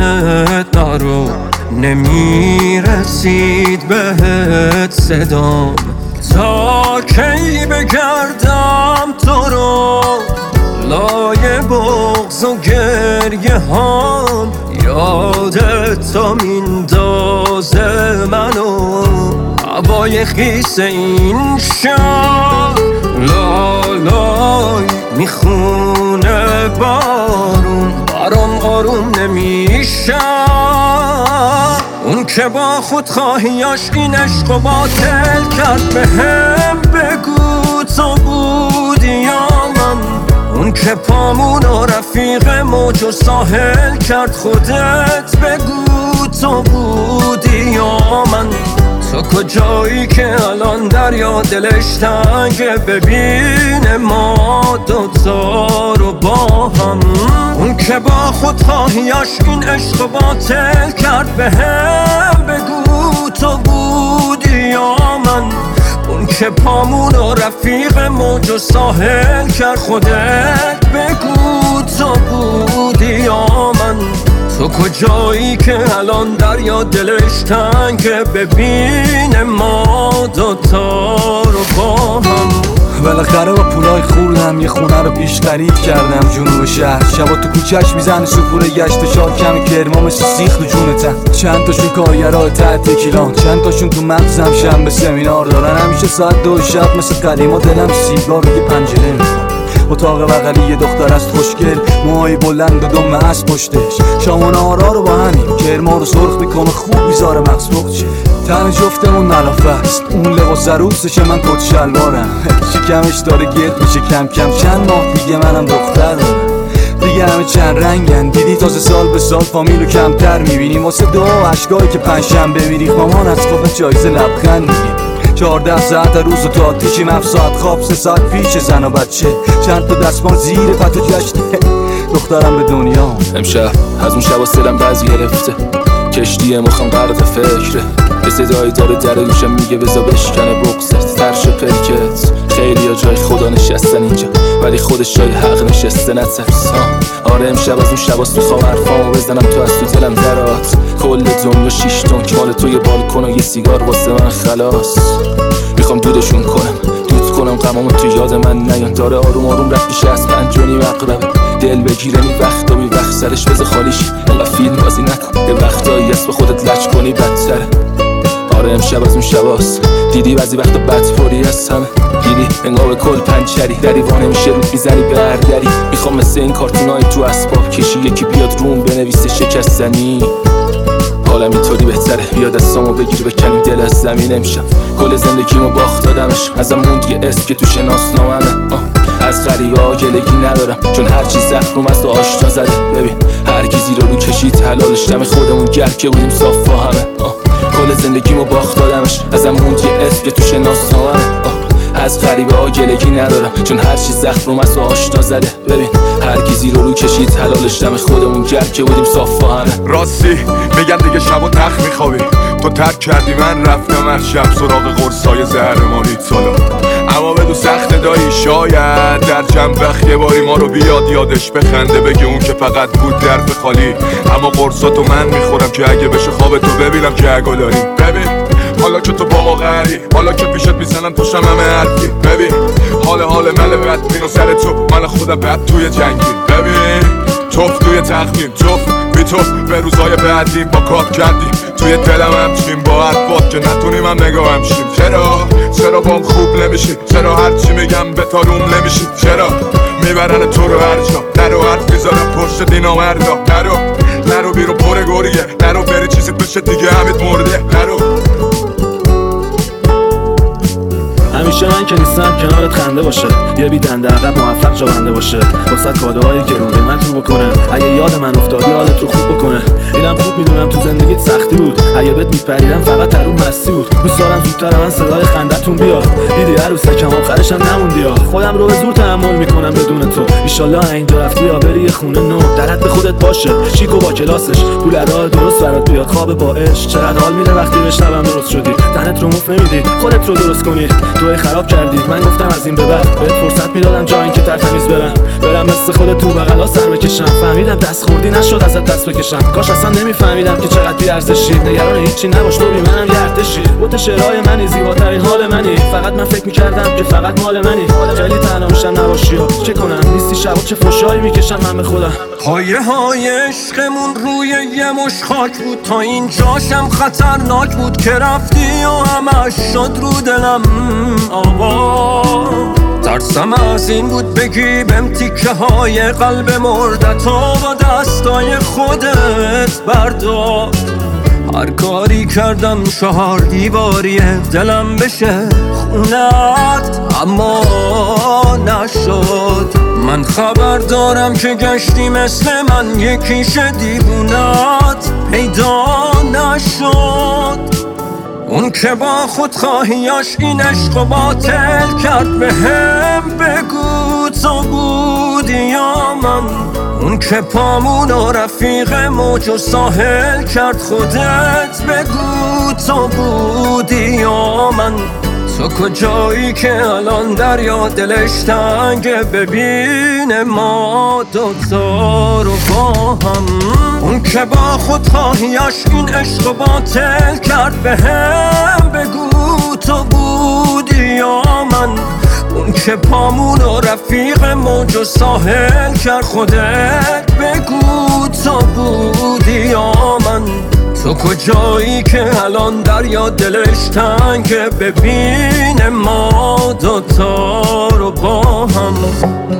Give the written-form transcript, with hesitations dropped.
نامت نرو، نمیرسید بهت صدام. تا کی بگردم تو رو لای بغض و گریه هام، یادت تا میندازه منو هوای خیس این شهر. لالای میخونه بارون، برام آروم نمیشه. اون که با خودخواهیاش این عشق و باطل کرد، بهم بگو تو بودی یا من؟ اون که پامونو رفیق موج و ساحل کرد، خودت بگو تو بودی یا من؟ تو کجایی که الان دریا دلش تنگه، ببینه ما دوتا رو با هم. اون که با خودخواهیاش این عشق و باطل کرد، بهم بگو تو بودی یا من؟ اون که پامونو رفیق موج و ساحل کرد، خودت بگو تو بودی یا من؟ تو کجایی که الان دریا دلش تنگه، ببینه ما دوتا رو با هم. بالاخره با پولای خوردم یه خونه رو پیش خرید کردم جنوب شهر. شبا تو کوچه‌اش میزنه سوپور گشت و شاکم کرما مثل سیخ تو جونتن. چند تاشون کارگرای تحت کیلان، چند تاشون تو مغزم شنبه سمینار دارن. همیشه ساعت 2 شب مثل قدیما دلم سیگار روی پنجره میخوام. اتاق بغلی یه دختر است خوشگل، موهای بلند و دم اسب پشتش. شام و نهارا رو با همین کرما رو سرخ میکنه، خوب میذاره مغز بخچه. تن جفتمون ملافه است، اون لباس عروسشه، من کت شلوارم. شکمش داره گرد میشه کم کم، چند ماه دیگه منم دختر دارم. دیگه همه چند رنگن، دیدی تازه سال به سال فامیلو کمتر میبینیم. واسه دعا عشقایی که پنجشنبه میریخ مامان از خواب جایزه لبخند میگیم. 14 ساعت روز و تا آتیشیم، 7 ساعت خواب، 3 ساعت پیش زن و بچه. چند تا دستمال زیر پتو جشته، دخترم به دنیا. امشب از اون شبا سلم بعضی گرفته، کشتی مخم غرق فکره. یه صدایی داره در گوشم میگه بزا بشکنه بغضت، فرش پلکت. خیلی ها جای خدا نشستن اینجا، ولی خودش جای حق نشسته، نترس. آره امشب از اون شباست، میخوام حرفامو بزنم تو از تو دلم درات. کل دنیا 6 تن مال تو، یه بالکن و یه سیگار واسه من خلاص. میخوام دودشون کنم، دود کنم غمامو تو یاد من نیان. داره آروم آروم رفت میشه از 5 و نیم عقربه. دل بگیره این وقتا بی وقت سرش بذار خالیش، انقدر فیلم بازی نکن. یه وقتایی هست به خودت لج کنی بدتره. آره امشب از اون شباست، دیدی بعضی وقتا بدپری از همه. دیدی انگار کل پنچری دری وانه میشه رود میزنی به هر دری. میخوام مثل این کارتونای تو اسباب کشی یکی بیاد روم بنویسه شکستنی. حالم اینطوری بهتره، بیا دستامو بگیر بکنیم دل از زمین. امشب کل زندگیمو باخت دادمش، ازم موند یه اسم که تو شناسنامه‌مه. از غریبه ها گلگی ندارم، چون هر چیز زخم از تو آشنا زده. ببین هر کی زیر رو کشید حلالش، دم خودمون گرد که بودیم صاف با همه. کل زندگیمو باخت دادمش، ازم موند یه اسم که تو شناسنامه‌مه. از غریبه ها گلگی ندارم، چون هر چیز زخم از تو آشنا زده. ببین هر کی زیر رو کشید حلالش، دم خودمون گرد که بودیم صاف با همه. راستی میگن دیگه شب و تخت میخوابی، تو ترک کردی من رفتم از شب سراغ قرصای زهرمانی سالا. اما بدو سخت دایی، شاید در چند وقت یه باری ما رو بیاد یادش بخنده، بگه اون که فقط بود درد خالی. اما قرصاتو من میخورم که اگه بشه خواب تو ببینم که اگه داری. ببین حالا که تو با ما قهری، حالا که پیشت میزنم تو شمم حرفی. ببین حال من بد مینو سر تو، من خودم بد توی جنگی. ببین توف توی تخمین، توف بی توف به روزای بعدیم با کات کردیم. توی دلم همچین با حرفات که نتونیم هم نگاهم شیم. چرا بام خوب نمیشی؟ چرا هرچی میگم به تاروم نمیشی؟ چرا میبرن تو رو هر جا؟ نرو حرف میزارم پشت دینا مردا. نرو بیرون پر گوریه، نرو بری چیزی بشه دیگه همید مرده. نرو همیشه من که نیستم کنارت خنده باشه، یه بی دنده عقب موفق جا بنده باشه. واسه کادوهایی که رو قیمت رو بکنه، اگه یاد من افتادی حالت رو خوب بکنه. اینم خوب میدونم تو زندگیت سختی بود، اگه بهت میپریدم فقط ترون مستی بود. دوست دارم زودتر من صدای خندتون بیاد، دیدی عروسکم آخرشم نموندی ها. خودم رو به زور تحمل میکنم بدون تو، ایشالله اینجا رفتی یا بری یه خونه نو. درت به خودت باشه، شیک و با کلاسش، پول راه درست برات بیاد، خواب با عشق. چقدر حال میده وقتی بشنوم درست شدی، تنت رو موف نمیدی خودت رو درست کنی. تو خراب کردی، من گفتم از این به بعد بهت فرصت میدادم جا اینکه ترتمیز برم مثل خودت تو بغلا سر بکشم. فهمیدم دست خوردی نشد ازت دست بکشم، کاش اصلا نمیفهمیدم که چقدر بی ارزشی. نگران هیچی نباش تو بی منم یه ارتشی. بوت شعرهای منی، زیباترین حال منی. فقط من فکر میکردم که فقط مال منی. خیلی تنها میشم نباشی ها چه کنم، نیستی شبا چه فشایی میکشم من به خودم. پایه های عشقمون روی یه مش خاک بود، تا اینجاشم خطرناک بود که رفتی و همش شد رو دلم آوا. ترسم از این بود بگی بهم تیکه های قلب مردتا با دستای خودت بردار. هر کاری کردم 4 دیواری دلم بشه خونت اما نشد. من خبر دارم که گشتی مثل من یکیش دیوونت پیدا نشد. اون که با خودخواهیاش این عشق و باطل کرد بهم بگو تو بودی یا من. اون که پامون و رفیق موج و ساحل کرد خودت بگو تو بودی یا من. تو کجایی که الان دریا دلش تنگه ببینه ما دوتا رو با هم. اون که با خودخواهیاش این عشق و باطل کرد بهم بگو تو بودی یا من. اون که پامون و رفیق موج و ساحل کرد خودت بگو تو بودی یا من. تو کجایی که الان دریا دلش تنگه ببینه ما دوتا رو با هم.